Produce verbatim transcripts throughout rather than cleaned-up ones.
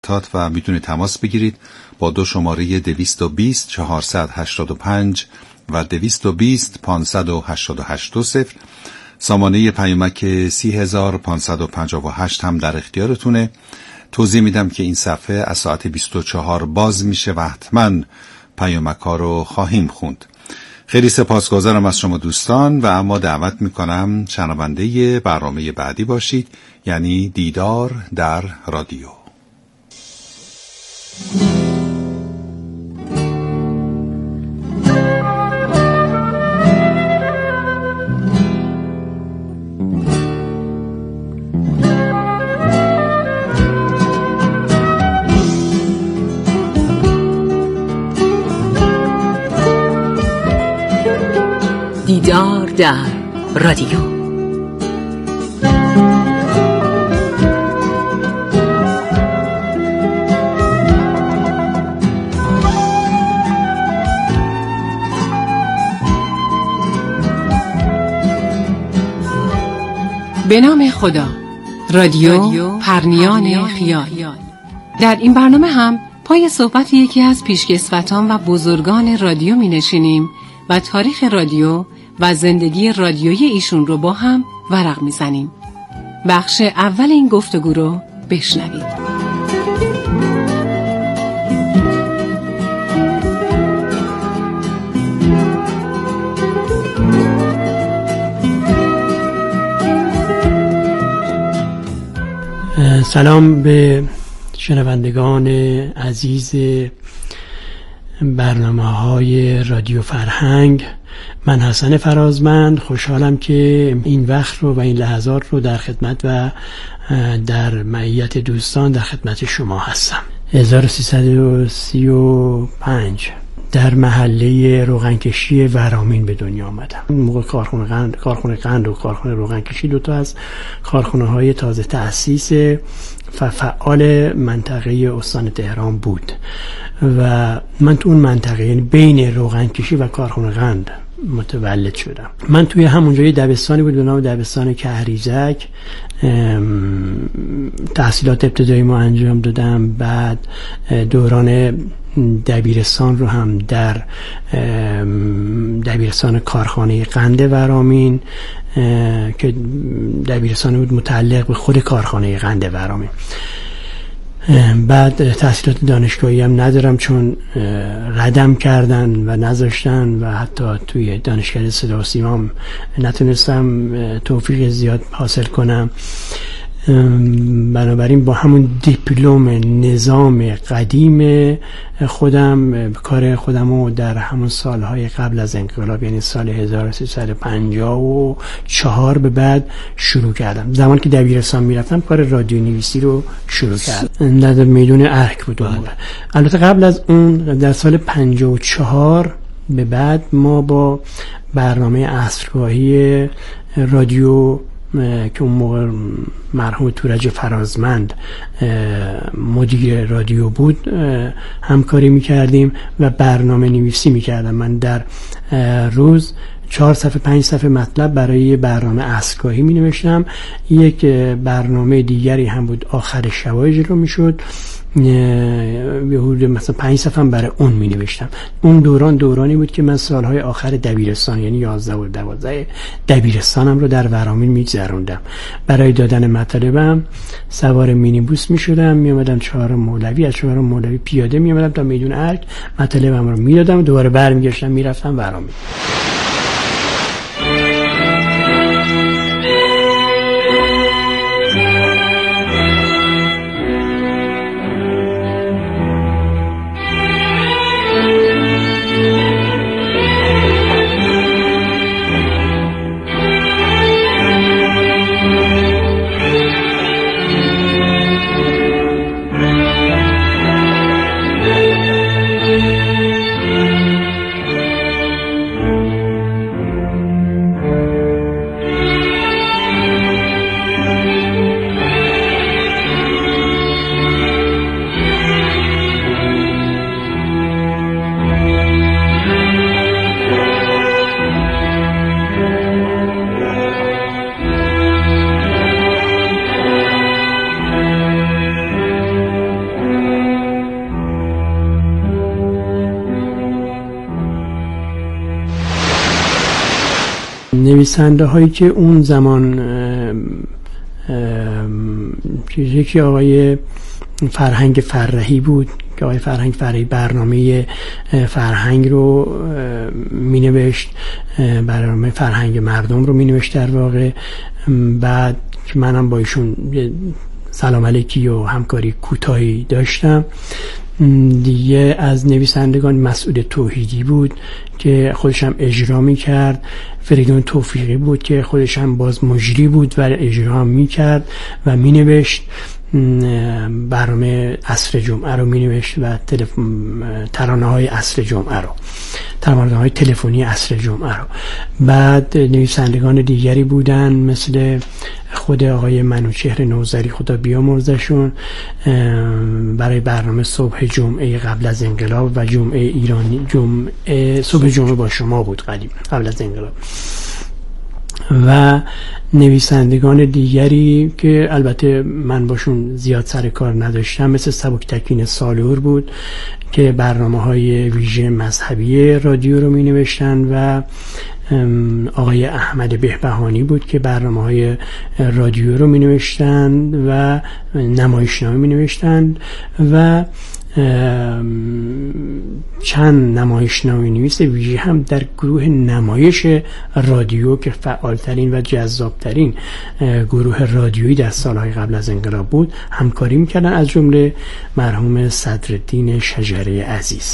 و میتونید تماس بگیرید با دو شماره دویست و بیست چهارصد و هشتاد و پنج و دویست و بیست پانصد و هشتاد و هشت دو صفر. سامانه پیامک سی هزار و پانصد و پنجاه و هشت هم در اختیارتونه. توضیح میدم که این صفحه از ساعت بیست و چهار باز میشه و حتما پیامک ها رو خواهیم خوند. خیلی سپاسگزارم از شما دوستان و اما دعوت میکنم شنونده برنامه بعدی باشید، یعنی دیدار در رادیو. دیدار در رادیو. به نام خدا. رادیو, رادیو پرنیان خیال. در این برنامه هم پای صحبت یکی از پیشکسوتان و بزرگان رادیو می نشینیم و تاریخ رادیو و زندگی رادیویی ایشون رو با هم ورق می زنیم. بخش اول این گفتگو رو بشنوید. سلام به شنوندگان عزیز برنامه‌های رادیو فرهنگ. من حسن فرازمند خوشحالم که این وقت رو و این لحظات رو در خدمت و در معیت دوستان در خدمت شما هستم. هزار و سیصد و سی و پنج در محله روغنکشی ورامین به دنیا آمدم. اون موقع کارخونه قند کارخونه قند و کارخونه روغنکشی دو تا از کارخونه‌های تازه تأسیس و فعال منطقه استان تهران بود و من تو اون منطقه، یعنی بین روغنکشی و کارخونه قند متولد شدم. من توی همونجا یه دبستانی بود به نام دبستان کهریزک تحصیلات ابتدایی ما انجام دادم. بعد دوران دبیرستان رو هم در دبیرستان کارخانه قند ورامین که دبیرستان بود متعلق به خود کارخانه قند ورامین. بعد تحصیلات دانشگاهی هم ندارم چون ردم کردن و نذاشتن و حتی توی دانشگاه صدا و سیما هم نتونستم توفیق زیاد حاصل کنم. بنابراین با همون دیپلم نظام قدیم خودم کار خودم رو در همون سالهای قبل از انقلاب، یعنی سال هزار و سیصد و پنجاه و چهار به بعد شروع کردم. زمان که دبیرستان میرفتم کار رادیو نویسی رو شروع کردم در میدون ارک بود. البته قبل از اون در سال پنجاه و چهار به بعد ما با برنامه عصرگاهی رادیو که اون موقع مرحوم تورج فرازمند مدیر رادیو بود همکاری میکردیم و برنامه نویسی میکردم. من در روز چهار صفحه پنج صفحه مطلب برای برنامه عصرگاهی می نوشتم. یک برنامه دیگری هم بود آخر شبای اجرا می شد، به حدود مثلا پنج صفحه برای اون می نوشتم. اون دوران دورانی بود که من سالهای آخر دبیرستان یعنی یازده و دوازده دبیرستانم رو در ورامین می گذروندم. برای دادن مطالبم سوار مینیبوس می شدم، می اومدم چهارم مولوی، از چهارم مولوی پیاده می اومدم تا میدون ارک، مطالبم رو می دادم، دوباره برمیگشتم میرفتم ورامین. نویسنده هایی که اون زمان یکی آقای فرهنگ فرهی بود که آقای فرهنگ فرهی برنامه فرهنگ رو می نوشت، برنامه فرهنگ مردم رو می نوشت در واقع. بعد که منم با ایشون سلام علیکی و همکاری کوتاهی داشتم. دیگه از نویسندگان مسعود توحیدی بود که خودش هم اجرا می کرد، فریدون توفیقی بود که خودش هم باز مجری بود و اجرا می کرد و می نوشت. برنامه عصر جمعه رو می نوشت و تلف... ترانه های عصر جمعه رو، ترانه های تلفنی عصر جمعه رو. بعد نویسندگان دیگری بودن مثل خود آقای منوچهر نوذری خدا بیامرزشون برای برنامه صبح جمعه قبل از انقلاب و جمعه ایرانی، جمعه صبح جمعه با شما بود قدیم قبل از انقلاب. و نویسندگان دیگری که البته من باشون زیاد سر کار نداشتم مثل سبکتکین سالور بود که برنامه های ویژه مذهبی رادیو رو می نوشتن و آقای احمد بهبهانی بود که برنامه های رادیو رو می نوشتن و نمایشنامه می نوشتن و چند نمایشنامه نویس ویژه هم در گروه نمایش رادیو که فعالترین و جذابترین گروه رادیویی در سالهای قبل از انقلاب بود همکاری میکردن، از جمله مرحوم صدرالدین شجره عزیز.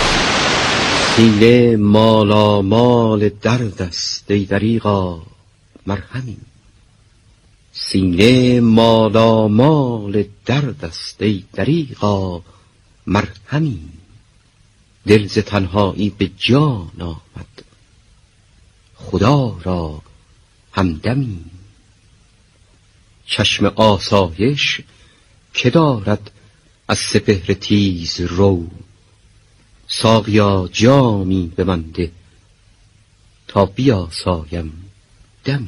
سینه مالا مال درد است ای دریغا مرهمی، سینه مالا مال درد است ای دریغا مرهمی، دل ز تنهایی به جان آمد خدا را همدمی، چشم آسایش که دارد از سپهر تیز رو، ساقیا جامی به من ده تا بیاسایم دمی.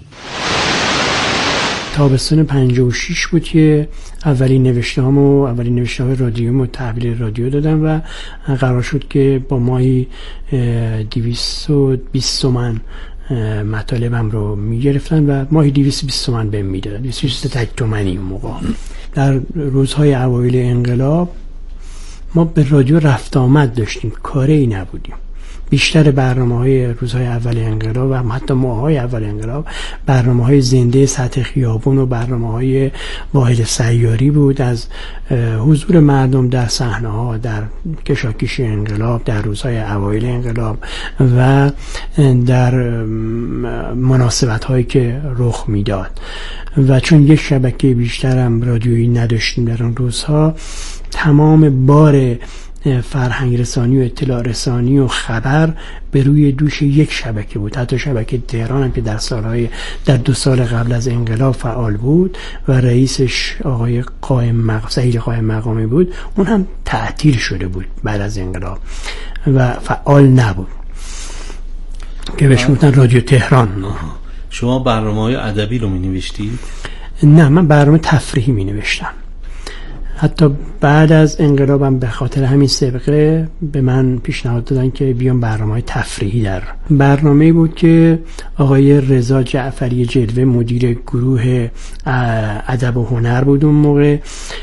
تابستان پنجاه و شش بود که اولین نوشته‌هامو اولین نوشته‌های رادیومو تحویل رادیو دادم و قرار شد که با ماهی دویست و بیست تومن مطالبم رو میگرفتن و ماهی دویست و بیست تومن بهم میدادن، دویست و بیست تومنی اون موقع. در روزهای اوایل انقلاب ما به رادیو رفت آمد داشتیم، کاری نبودیم. بیشتر برنامه‌های روزهای اول انقلاب و حتی ماه‌های اول انقلاب برنامه‌های زنده سطح خیابون و برنامه‌های واحد سیاری بود از حضور مردم در صحنه‌ها، در کشاکیش انقلاب، در روزهای اوایل انقلاب و در مناسبت‌هایی که رخ میداد. و چون یک شبکه بیشترم رادیویی نداشتیم در اون روزها، تمام بار فرهنگ رسانی و اطلاع رسانی و خبر به روی دوش یک شبکه بود. حتی شبکه تهران هم که در سالهای در دو سال قبل از انقلاب فعال بود و رئیسش آقای قائم مقام سعید قائم مقامی بود، اون هم تعطیل شده بود بعد از انقلاب و فعال نبود که بهش میگفتن رادیو تهران. شما برنامه‌های ادبی رو می‌نوشتید؟ نه، من برنامه تفریحی می‌نوشتم. حتی بعد از انقلابم به خاطر همین سابقه به من پیشنهاد دادن که بیام برنامه‌های تفریحی در برنامه‌ای بود که آقای رضا جعفری جلوه مدیر گروه ادب و هنر بود اون موقع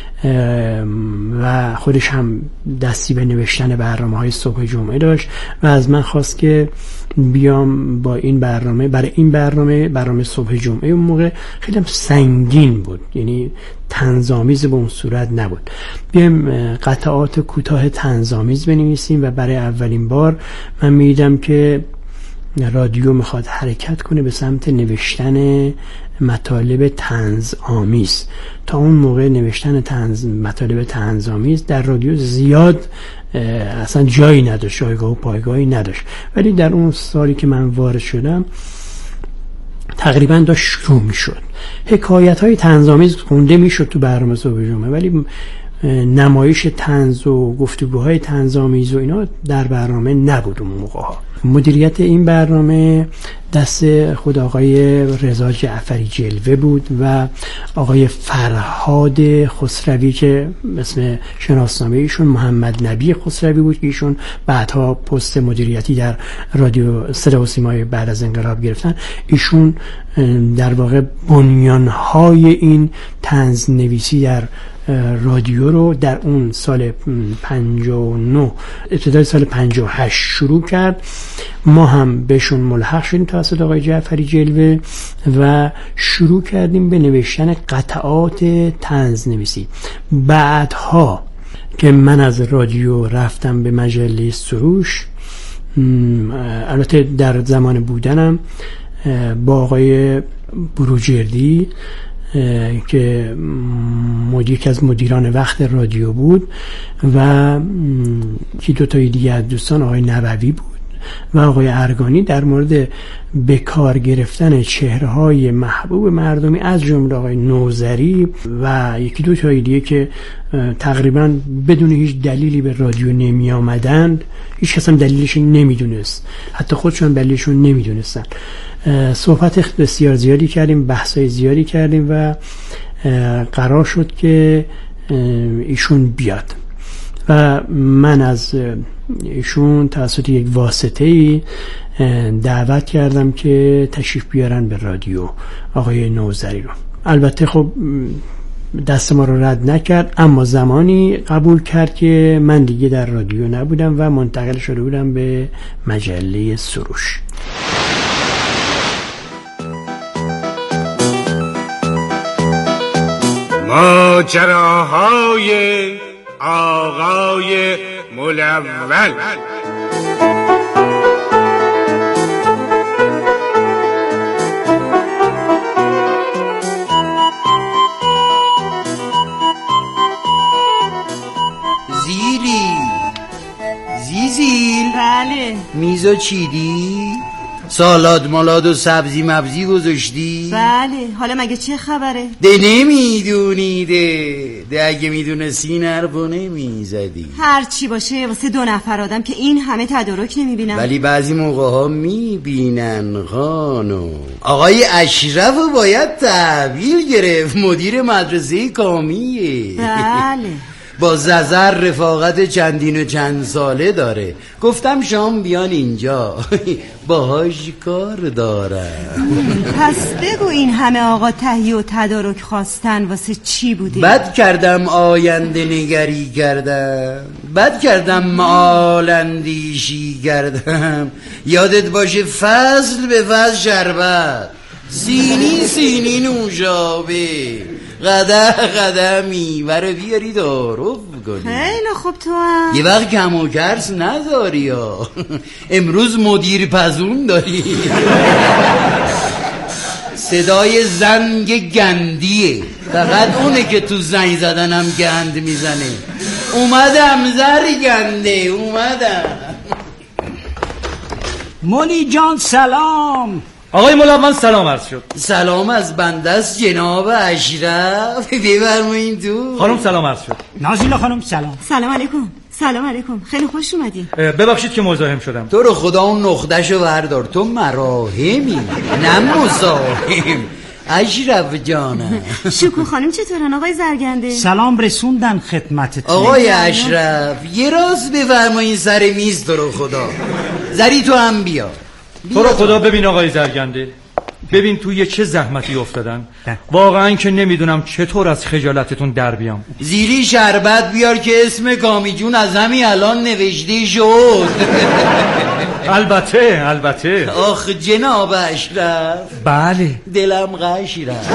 و خودش هم دستی به نوشتن برنامه‌های صبح جمعه داشت و از من خواست که بیام با این برنامه برای این برنامه برنامه صبح جمعه اون موقع خیلی سنگین بود، یعنی طنزآمیز به اون صورت نبود، بیام قطعات کوتاه طنزآمیز بنویسیم و برای اولین بار من می‌دیدم که رادیو میخواد حرکت کنه به سمت نوشتن مطالب طنزآمیز. تا اون موقع نوشتن طنز مطالب طنزآمیز در رادیو زیاد اصلا جایی نداشت، جایگاه و پایگاهی نداشت، ولی در اون سالی که من وارد شدم تقریبا داشت شروع میشد. حکایت های طنزآمیز خونده میشد تو برنامه صبح جمعه، ولی نمایش طنز و گفتگوهای طنزآمیز و اینا در برنامه نبود اون موقع ها. مدیریت این برنامه دست خود آقای رضا جعفری جلوه بود و آقای فرهاد خسروی که اسم شناسنامه ایشون محمد نبی خسروی بود که ایشون بعدها پست مدیریتی در رادیو صدا و سیمای بعد از انقلاب گرفتن. ایشون در واقع بنیانهای این طنز نویسی در رادیو رو در اون سال پنجاه و نه ابتدای سال پنجاه و هشت شروع کرد. ما هم بهشون ملحق شدیم توسط آقای جعفری جلوه و شروع کردیم به نوشتن قطعات طنز نویسی. بعدها که من از رادیو رفتم به مجله سروش، البته در زمان بودنم با آقای بروجردی که یکی از مدیران وقت رادیو بود و که دو تای دیگه از دوستان آقای نبوی بود و آقای ارگانی در مورد به کار گرفتن چهره‌های محبوب مردمی از جمله آقای نوذری و یکی دو تای دیگه که تقریبا بدون هیچ دلیلی به رادیو نمی آمدند، هیچ کس هم دلیلش نمیدونست، حتی خودشون دلیلشون نمیدونستن. صحبت بسیار زیادی کردیم، بحثای زیادی کردیم و قرار شد که ایشون بیاد و من از ایشون توسط یک واسطه‌ای دعوت کردم که تشریف بیارن به رادیو آقای نوذری رو. البته خب دست ما رو رد نکرد، اما زمانی قبول کرد که من دیگه در رادیو نبودم و منتقل شده بودم به مجله سروش. ماجراهای آقای ملول. زیلی زیزیل. بله. میزو چیدی؟ سالاد مالاد و سبزی مبزی گذاشتی؟ بله. حالا مگه چه خبره؟ ده نمیدونی ده ده اگه میدونستی نرفو نمیزدی. هر چی باشه واسه دو نفر آدم که این همه تدارک نمیبینم. ولی بعضی موقع ها میبینن خانم. آقای اشرفو باید تحویل گرفت، مدیر مدرسه کامیه. بله. با ززر رفاقت چندین و چند ساله داره. گفتم شام بیان اینجا باهاش کار دارم. پس بگو این همه آقا تهیه و تدارک خواستن واسه چی بوده؟ بد کردم آینده نگری کردم، بد کردم معال اندیشی کردم. یادت باشه فصل به فصل شربت، سینی سینی نوشابه، قدر قدر میوه بیاری دارو بکنی. خیلی خوب. تو هم یه وقت کم و کرس نداری ها. امروز مدیر پزون داری. صدای زنگ گندیه، فقط اونه که تو زنگ زدنم گند میزنه. اومدم زر گنده اومدم. مولی جان سلام. آقای ملون سلام عرض شد. سلام از بنده است جناب اشرف، بفرمایید تو. خانم سلام عرض شد. نازیلا خانم سلام. سلام علیکم. سلام علیکم. خیلی خوش اومدین. ببخشید که مزاحم شدم. تو رو خدا اون نخدهشو بردار، تو مراهمی نه مزاحم. اشرف جانم. شکو خانم چطورن آقای زرگنده؟ سلام رسوندن خدمتتون. آقای اشرف یه راست بفرمایین سر میز، تو رو خدا. زری تو هم بیا. تو رو خدا ببین آقای زرگنده، ببین توی چه زحمتی افتادن. واقعا که نمیدونم چطور از خجالتتون در بیام. زیری شربت بیار که اسم کامی جون از همین الان نوشته شد. البته البته. آخ جناب اشرف. بله. دلم غش رفت.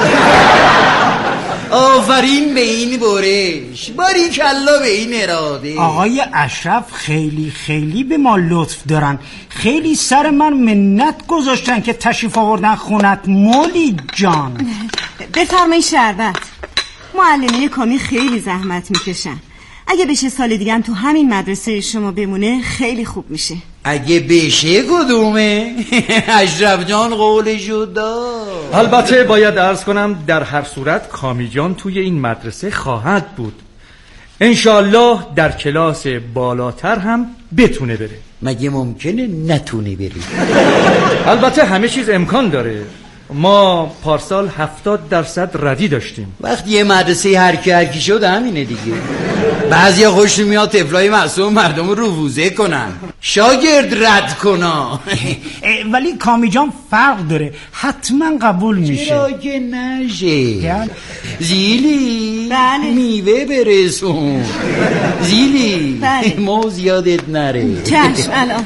آفرین به این برش، باریکلا به این اراده. آقای اشرف خیلی خیلی به ما لطف دارن، خیلی سر من منت گذاشتن که تشریف آوردن خونت مولی جان. بفرمایید شربت. معلمین کامی خیلی زحمت میکشن، اگه بشه سال دیگه هم تو همین مدرسه شما بمونه خیلی خوب میشه. اگه بشه کدومه؟ اشرف جان قولشو داد. البته باید عرض کنم در هر صورت کامی جان توی این مدرسه خواهد بود. انشالله در کلاس بالاتر هم بتونه بره. مگه ممکنه نتونه بره؟ البته همه چیز امکان داره. ما پارسال هفتاد درصد ردی داشتیم. وقتی یه مدرسه هرکی هرکی شد همینه دیگه. بعضیا خوش میاد طفلای معصوم مردم رو روزه کنن، شاگرد رد کنا. ولی کامی جان فرق داره، حتما قبول میشه. چرا که نشه؟ زیلی بله. میوه برسون. زیلی بله. موز یادت نره. چشم الان.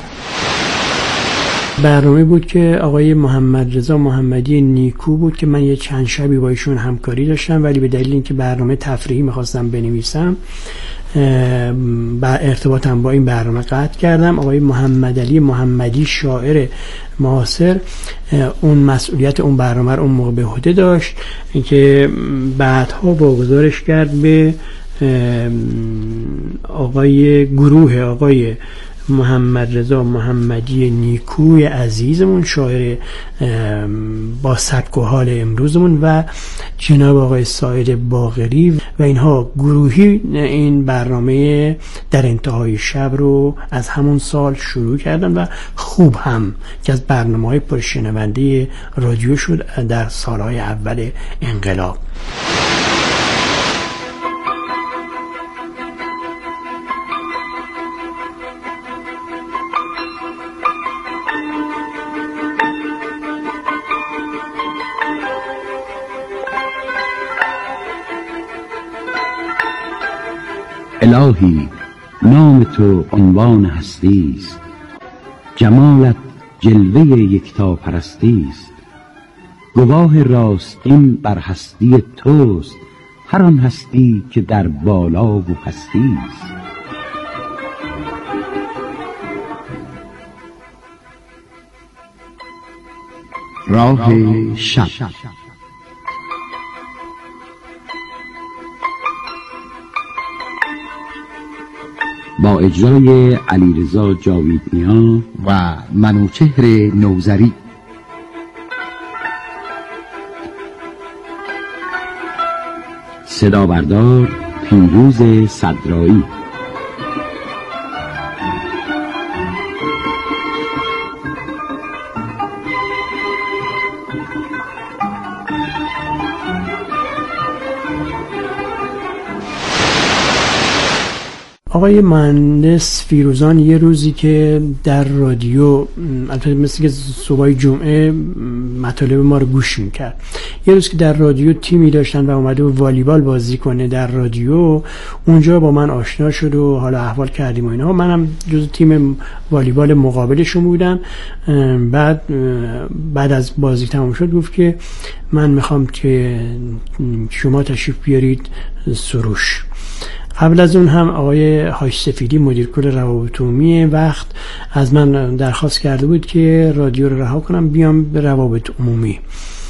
برنامه بود که آقای محمد رضا محمدی نیکو بود که من یه چند شبی با ایشون همکاری داشتم، ولی به دلیل اینکه برنامه تفریحی میخواستم بنویسم با ارتباطم با این برنامه قطع کردم. آقای محمد علی محمدی شاعر معاصر اون مسئولیت اون برنامه رو اون موقع به عهده داشت که بعدها واگذارش کرد به آقای گروه آقای محمد رضا محمدی نیکوی عزیزمون، شاعر با سبک و حال امروزمون، و جناب آقای ساعد باقری، و اینها گروهی این برنامه در انتهای شب رو از همون سال شروع کردن و خوب هم که از برنامه‌های پرشنونده رادیو شد در سالهای اول انقلاب. الهی نام تو عنوان هستی است، جمالت جلوه یکتا پرستی است. گواه راستین بر هستی توست، هر آن هستی که در بالا و پستی است. راه شب با اجرای علیرضا جاویدنیا و منوچهر نوذری. صدا بردار پیروز صدرایی. آقای مهندس فیروزان یه روزی که در رادیو، البته مثل که صبح جمعه مطالب ما رو گوش میکرد، یه روز که در رادیو تیمی داشتن و اومده و والیبال بازی کنه در رادیو، اونجا با من آشنا شد و حالا احوال کردیم و اینا. منم جز تیم والیبال مقابلشون بودم. بعد بعد از بازی تمام شد گفت که من میخوام که شما تشریف بیارید سروش. قبل از اون هم آقای حاج سفیدی مدیر کل روابط عمومی وقت از من درخواست کرده بود که رادیو رو رها کنم بیام به روابط عمومی.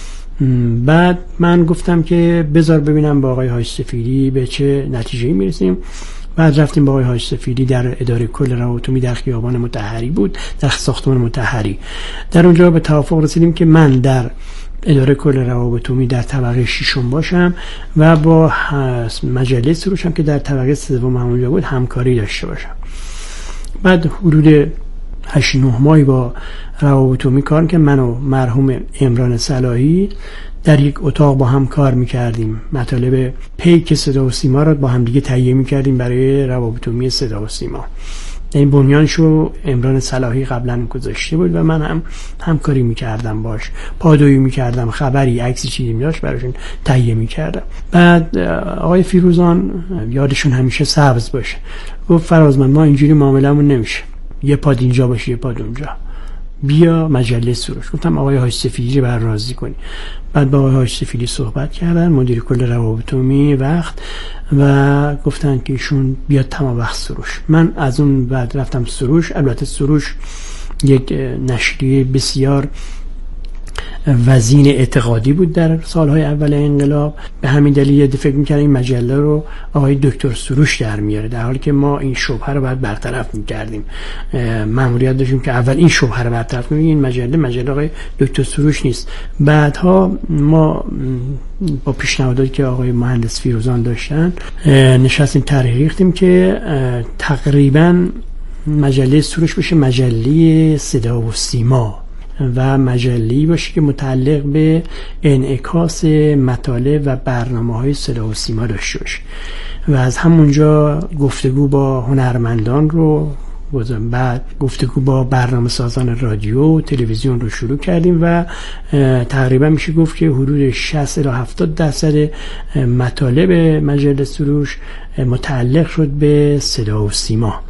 بعد من گفتم که بذار ببینم با آقای حاج سفیدی به چه نتیجه‌ای میرسیم. بعد رفتیم با آقای حاج سفیدی در اداره کل روابط عمومی در خیابان مطهری بود، در ساختمان مطهری. در اونجا به توافق رسیدیم که من در اداره کل روابط عمومی در طبقه ششم باشم و با مجله سروش هم که در طبقه سوم همونجا بود همکاری داشته باشم. بعد حدود هشت نه ماهی با روابط عمومی کار که من و مرحوم عمران صلاحی در یک اتاق با هم کار میکردیم. مطالب پیک صدا و سیما را با هم دیگه تهیه میکردیم برای روابط عمومی صدا و سیما. این بنیانشو عمران صلاحی قبلا گذاشته بود و من هم همکاری میکردم باش، پادویی میکردم، خبری عکسی چیزی میداشت براشون تهیه میکردم. بعد آقای فیروزان یادشون همیشه سبز باشه گفت فرازمند ما اینجوری معاملمون نمیشه، یه پاد اینجا باشه یه پاد اونجا، بیا مجله سروش. گفتم آقای حاج سفیدی بر راضی کنی. بعد با آقای حاج سفیدی صحبت کردن، مدیر کل روابط عمومی وقت، و گفتن که ایشون بیاد تمام وقت سروش. من از اون بعد رفتم سروش. البته سروش یک نشریه بسیار وزین اعتقادی بود در سالهای اول انقلاب. به همین دلیل فکر می‌کردیم این مجله رو آقای دکتر سروش در میاره، در حالی که ما این شبهه رو باید برطرف می‌کردیم. مأموریت داشتیم که اول این شبهه رو برطرف کنیم، این مجله مجله آقای دکتر سروش نیست. بعدها ما با پیشنهاداتی که آقای مهندس فیروزان داشتن نشستیم طرح ریختیم که تقریباً مجله سروش بشه مجله صدا و سیما و مجله‌ای باشه که متعلق به انعکاس مطالب و برنامه‌های صدا و سیما داشته باشه و از همونجا گفتگو با هنرمندان رو بعد گفتگو با برنامه سازان رادیو و تلویزیون رو شروع کردیم و تقریبا میشه گفت که حدود شصت الی هفتاد درصد مطالب مجله سروش متعلق شد به صدا و سیما.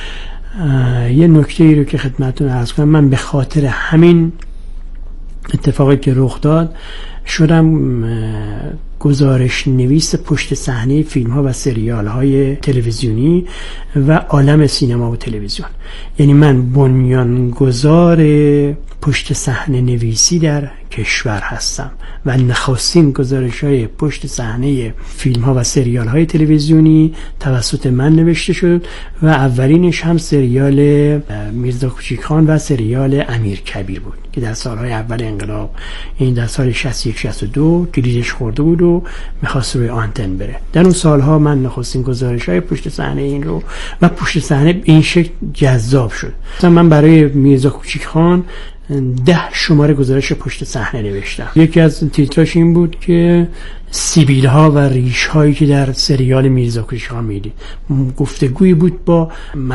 یه نکته ای رو که خدمتتون عرض کنم، من به خاطر همین اتفاقی که رخ داد شدم گزارش نویس پشت صحنه فیلم ها و سریال های تلویزیونی و عالم سینما و تلویزیون. یعنی من بنیانگذار پشت صحنه نویسی در کشور هستم و نخستین گزارش های پشت صحنه فیلم ها و سریال های تلویزیونی توسط من نوشته شد و اولینش هم سریال میرزا کوچیک خان و سریال امیر کبیر بود که در سالهای اول انقلاب، این در سال شصت و یک شصت و دو کلیدش خورده بود و میخواست روی آنتن بره. در اون سالها من نخستین گزارش های پشت صحنه این رو و پشت صحنه به این شکل جذاب شد. مثلا من برای میرزا کوچیک خان ده شماره گزارش پشت صحنه نوشتم. یکی از تیتراش این بود که سیبیل ها و ریش هایی که در سریال میرزا کوچیک خان میدید. گفتگویی بود با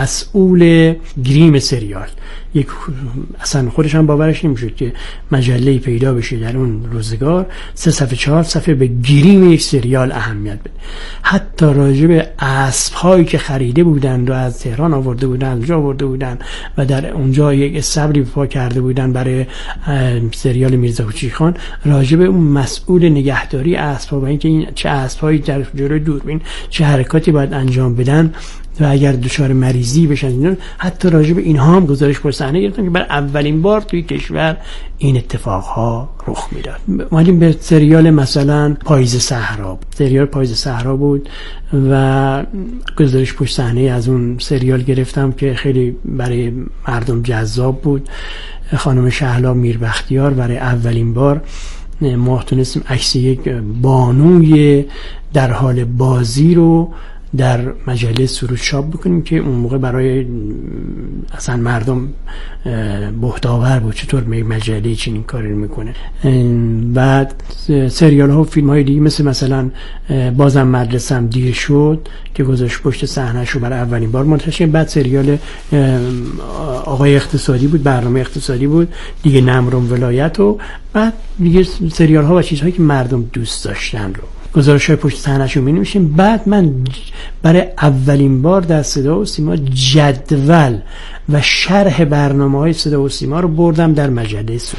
مسئول گریم سریال. یک اصلا خودش هم باورش نمیشد که مجله‌ای پیدا بشه در اون روزگار سه صفحه چهار صفحه به گریم یک سریال اهمیت بده. حتی راجع به اسب هایی که خریده بودند و از تهران آورده بودند، اونجا آورده بودند و در اونجا یک استبلی پا کرده بودند برای سریال میرزا کوچیک خان، راجع به اون مسئول نگهداری اسب ها و اینکه این چه اسب هایی در جلوی دوربین چه حرکاتی باید انجام بدن و اگر دچار مریضی بشن اینا، حتی راجع به اینها هم گزارش پشت صحنه گرفتم که برای اولین بار توی کشور این اتفاقها رخ میداد. اومدیم به سریال مثلا پاییز صحرا. سریال پاییز صحرا بود و گزارش پشت صحنه از اون سریال گرفتم که خیلی برای مردم جذاب بود. خانم شهلا میربختیار برای اولین بار ما تونستیم عکس یک بانوی در حال بازی رو در مجله سروش چاپ بکنیم که اون موقع برای اصلا مردم بهت‌آور بود چطور مجله چنین کاری میکنه. بعد سریال ها و فیلم های دیگه مثل مثلا بازم مدرسم دیر شد که گذاشت پشت صحنه شو برای اولین بار منتشر. بعد سریال آقای اقتصادی بود، برنامه اقتصادی بود دیگه، نمرم ولایت، و بعد دیگه سریال ها و چیزهایی که مردم دوست داشتن رو گزارش های پشت صحنه‌شو می‌نوشتیم. بعد من برای اولین بار در صدا و سیما جدول و شرح برنامه‌های صدا و سیما رو بردم در مجله سروش.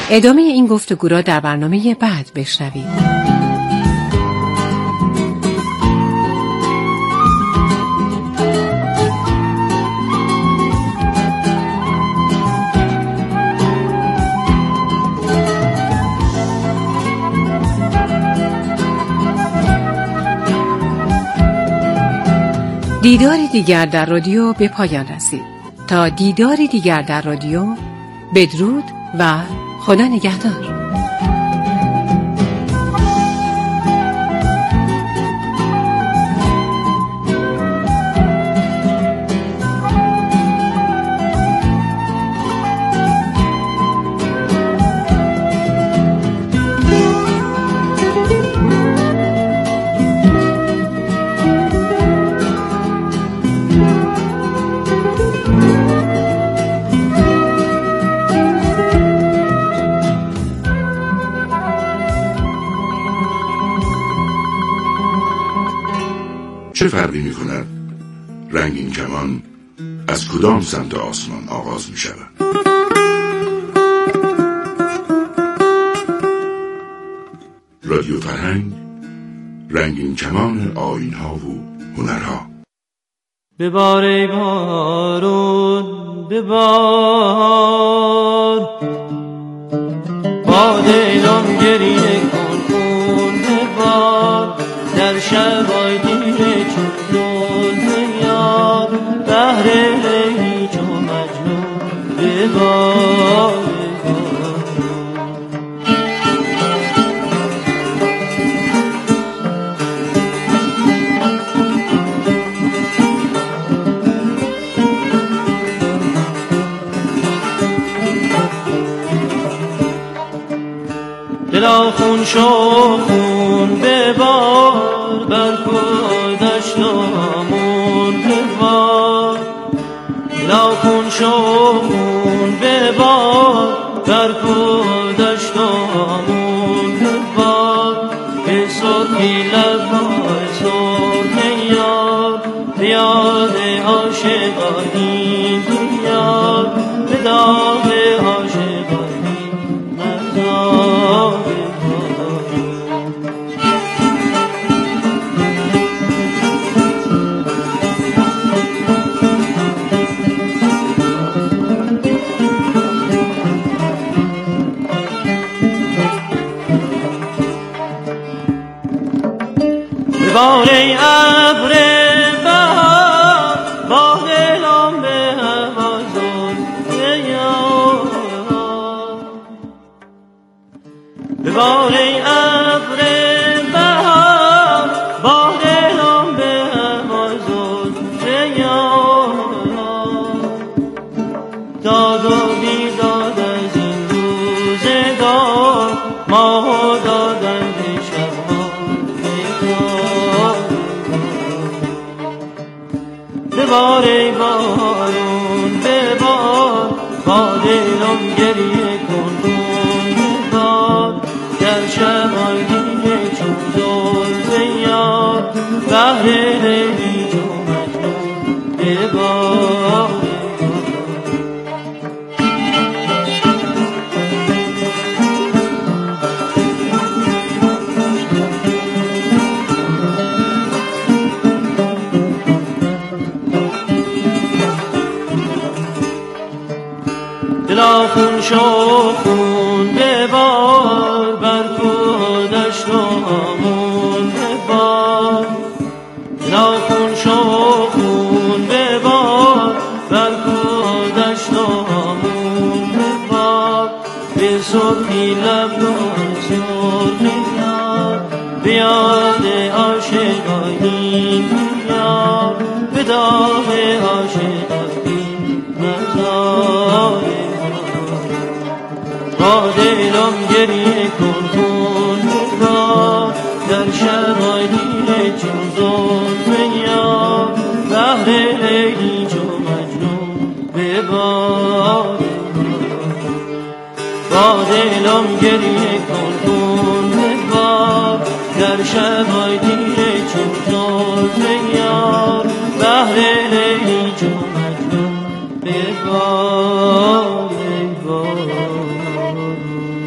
ادامه این گفتگو را در برنامه بعد بشنوید. دیداری دیگر در رادیو به پایان رسید. تا دیداری دیگر در رادیو، بدرود و خدا نگهدار. چه فرقی می کند رنگین کمان از کدام سمت آسمان آغاز می شود؟ رادیو فرهنگ، رنگین کمان آیین‌ها و هنرها. ببار ای بارون ببار، با دلم گریه کن کن ببار، در شبای دیره چون دنیا بهر هیچ و مجنون ببار. دلا خون شو خون ببار، بر کودش نامون ببار. دلا خون شو خون ببار، بر کودش نامون ببار. به سرخی لبای سرخ یار، بیاد عاشقانی بیار، به داغ عاشقانی مزار. ببار ای ابر بهار، با دلم به هوا زلف یار. ببار ای ابر بهار، با دلم به هوا زلف یار. داد و بیداد از این روزگار، ماه دادن به شب‌ها بگار. ببار ای بارون ببار، با دلم گریه کن کن ببار. در شبای دیگه چون زلف یار، بهر هیچ و مجنون ببار. دلا خون شو خون ببار، بر کودش نامون ببار. دلا خون شو خون ببار، بر کودش نامون ببار. به سرخی لبان سرخ یار، بیاد عاشقانی بیار، به داغ عاشقانی مزار. با دلم گریه کن کن ببار، در شبای دیره چون زلف یار، بهر هیچ و مجنون ببار. با دلم گریه کن کن ببار، در شبای دیره چون زلف یار، بهر هیچ و مجنون ببار.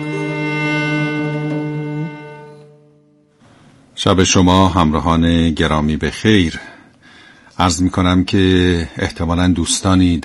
شب شما همراهان گرامی به خیر. عرض می کنم که احتمالاً دوستانی